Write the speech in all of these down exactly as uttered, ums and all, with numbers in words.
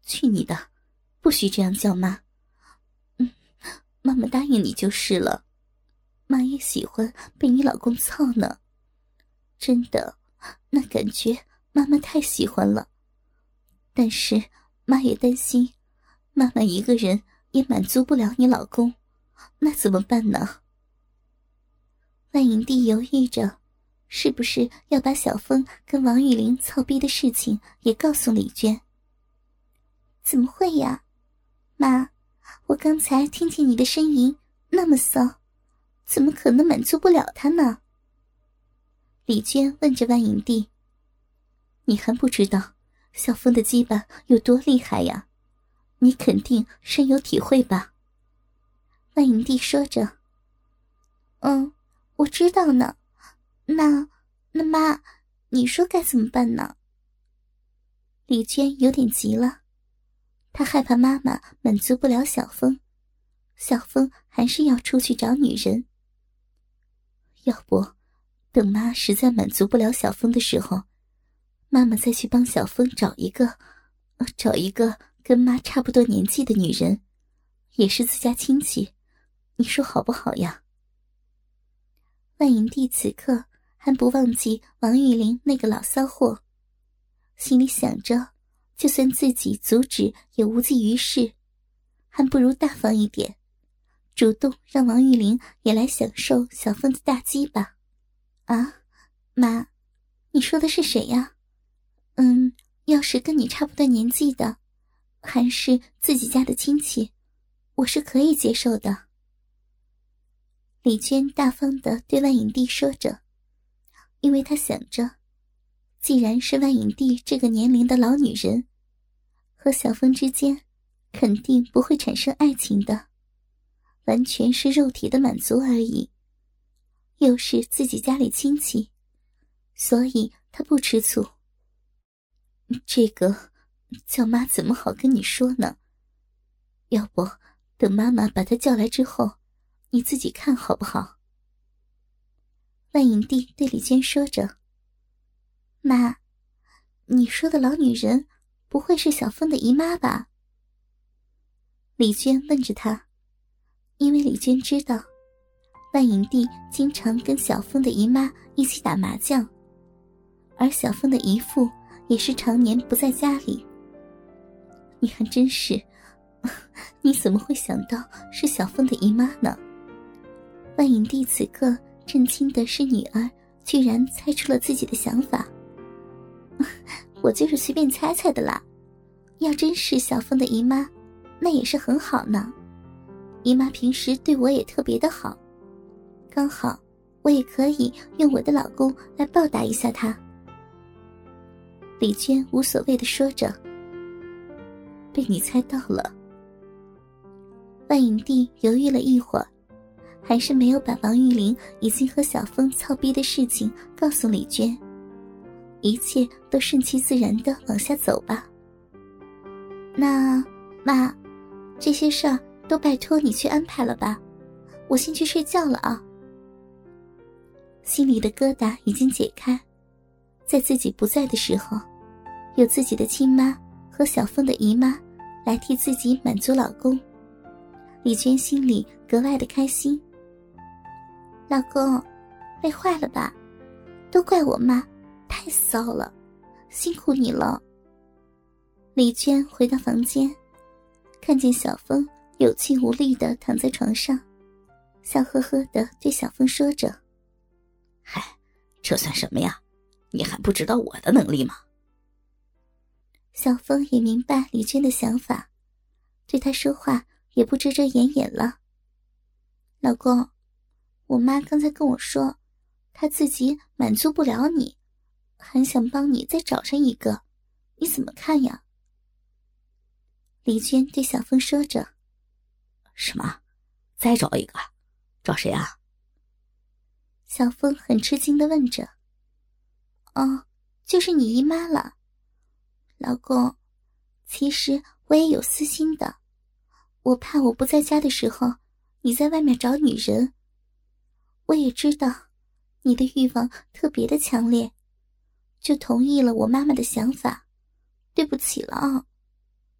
去你的，不许这样叫妈。嗯，妈妈答应你就是了。妈也喜欢被你老公操呢。真的，那感觉妈妈太喜欢了。但是妈也担心，妈妈一个人也满足不了你老公，那怎么办呢？万影帝犹豫着，是不是要把小峰跟王玉玲操逼的事情也告诉李娟？怎么会呀？妈，我刚才听见你的呻吟那么骚，怎么可能满足不了他呢？李娟问着万影帝。你还不知道小峰的鸡巴有多厉害呀？你肯定深有体会吧？万影帝说着。嗯，我知道呢。那那妈，你说该怎么办呢？李娟有点急了，她害怕妈妈满足不了小峰，小峰还是要出去找女人。要不等妈实在满足不了小峰的时候，妈妈再去帮小峰找一个呃找一个跟妈差不多年纪的女人，也是自家亲戚，你说好不好呀？万影帝此刻还不忘记王玉玲那个老骚货，心里想着就算自己阻止也无济于事，还不如大方一点，主动让王玉玲也来享受小峰的大鸡吧。啊，妈，你说的是谁呀？嗯，要是跟你差不多年纪的，还是自己家的亲戚，我是可以接受的。李娟大方地对万影帝说着，因为她想着，既然是万影帝这个年龄的老女人，和小峰之间肯定不会产生爱情的，完全是肉体的满足而已，又是自己家里亲戚，所以她不吃醋。这个叫妈怎么好跟你说呢？要不等妈妈把她叫来之后，你自己看好不好？万影帝对李娟说着。妈，你说的老女人不会是小峰的姨妈吧？李娟问着她，因为李娟知道万影帝经常跟小峰的姨妈一起打麻将，而小峰的姨父也是常年不在家里。你还真是，你怎么会想到是小峰的姨妈呢？万影帝此刻震惊的是女儿居然猜出了自己的想法。我就是随便猜猜的啦，要真是小峰的姨妈，那也是很好呢。姨妈平时对我也特别的好，刚好我也可以用我的老公来报答一下她。李娟无所谓地说着。被你猜到了。万影帝犹豫了一会儿，还是没有把王玉玲已经和小峰操逼的事情告诉李娟，一切都顺其自然地往下走吧。那妈，这些事儿都拜托你去安排了吧，我先去睡觉了啊。心里的疙瘩已经解开，在自己不在的时候，有自己的亲妈和小峰的姨妈来替自己满足老公，李娟心里格外的开心。老公，累坏了吧？都怪我妈，太骚了，辛苦你了。李娟回到房间，看见小峰有气无力地躺在床上，笑呵呵地对小峰说着： 嗨，这算什么呀？你还不知道我的能力吗？ 小峰也明白李娟的想法，对她说话也不遮遮掩掩了。老公，我妈刚才跟我说，她自己满足不了你，很想帮你再找上一个，你怎么看呀？李娟对小峰说着。 什么？再找一个？找谁啊？ 小峰很吃惊地问着。哦，就是你姨妈了。老公，其实我也有私心的，我怕我不在家的时候，你在外面找女人。我也知道你的欲望特别的强烈，就同意了我妈妈的想法，对不起了啊。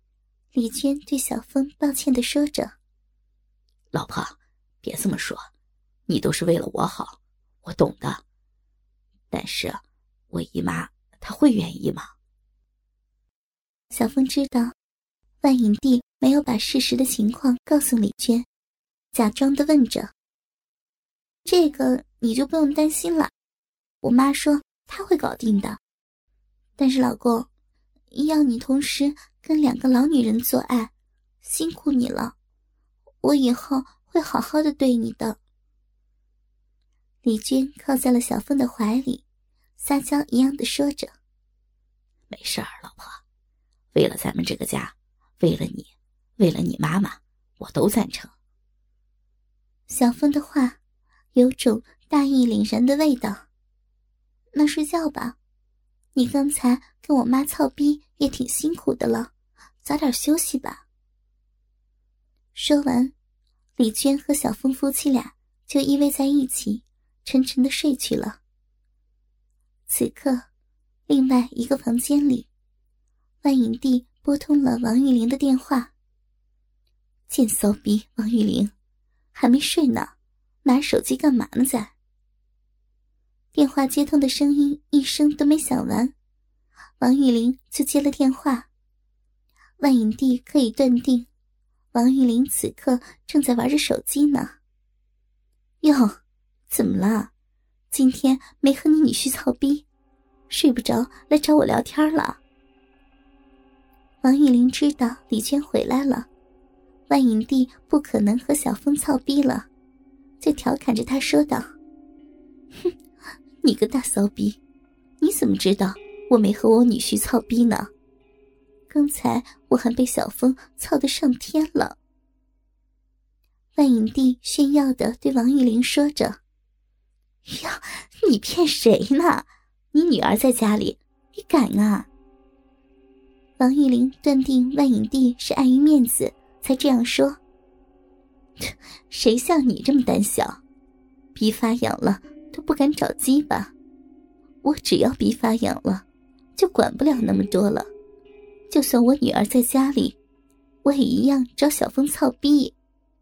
李娟对小峰抱歉地说着：“ 老婆，别这么说，你都是为了我好，我懂的。但是我姨妈她会愿意吗？” 小峰知道万影帝没有把事实的情况告诉李娟，假装地问着：“这个你就不用担心了，我妈说她会搞定的。但是老公，要你同时跟两个老女人做爱，辛苦你了，我以后会好好的对你的。”李娟靠在了小峰的怀里，撒娇一样的说着：“ 没事儿，老婆，为了咱们这个家，为了你，为了你妈妈，我都赞成。” 小峰的话有种大义凛然的味道。那睡觉吧，你刚才跟我妈操逼也挺辛苦的了，早点休息吧。说完，李娟和小峰夫妻俩就依偎在一起，沉沉的睡去了。此刻，另外一个房间里，万影帝拨通了王玉玲的电话。贱骚逼王玉玲，还没睡呢，拿手机干嘛呢在？电话接通的声音一声都没响完，王玉玲就接了电话。万影帝可以断定，王玉玲此刻正在玩着手机呢。哟，怎么了？今天没和你女婿操逼，睡不着来找我聊天了？王玉玲知道李娟回来了，万影帝不可能和小峰操逼了，就调侃着他说道：“哼，你个大骚逼，你怎么知道我没和我女婿操逼呢？刚才我还被小峰操得上天了。”万影帝炫耀地对王玉玲说着：“呀，你骗谁呢？你女儿在家里，你敢啊？”王玉玲断定万影帝是碍于面子才这样说：“谁像你这么胆小，逼发痒了都不敢找鸡吧？我只要逼发痒了，就管不了那么多了。就算我女儿在家里，我也一样找小峰操逼。”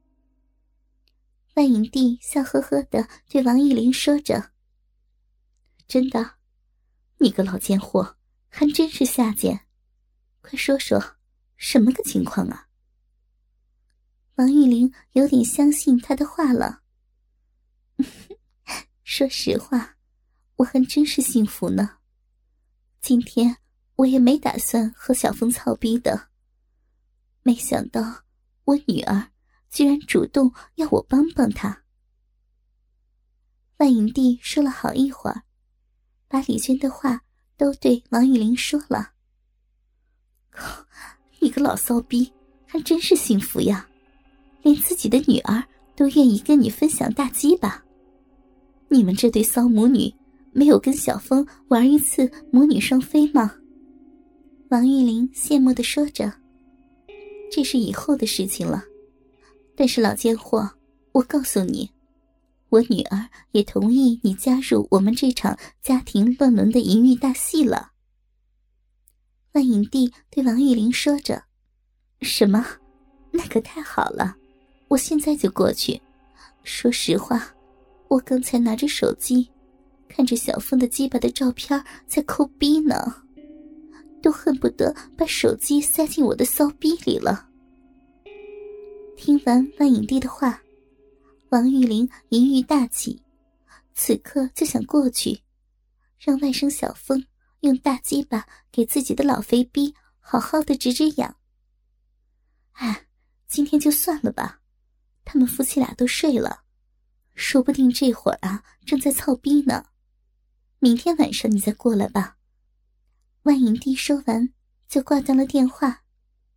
万影帝笑呵呵地对王玉玲说着：“真的，你个老贱货，还真是下贱。快说说，什么个情况啊？”王玉玲有点相信他的话了。说实话，我还真是幸福呢。今天我也没打算和小峰操逼的，没想到我女儿居然主动要我帮帮她。万影帝说了好一会儿，把李娟的话都对王玉玲说了。你个老骚逼，还真是幸福呀，连自己的女儿都愿意跟你分享大鸡巴。你们这对骚母女没有跟小峰玩一次母女双飞吗？王玉玲羡慕地说着。这是以后的事情了，但是老贱货，我告诉你，我女儿也同意你加入我们这场家庭乱伦的淫欲大戏了。万影帝对王玉玲说着。什么？那可太好了，我现在就过去。说实话，我刚才拿着手机看着小峰的鸡巴的照片在抠逼呢，都恨不得把手机塞进我的骚逼里了。听完万影帝的话，王玉玲淫欲大起，此刻就想过去让外甥小峰用大鸡巴给自己的老肥逼好好的止止痒。哎，今天就算了吧，他们夫妻俩都睡了，说不定这会儿啊正在操逼呢。明天晚上你再过来吧。万影帝说完就挂断了电话。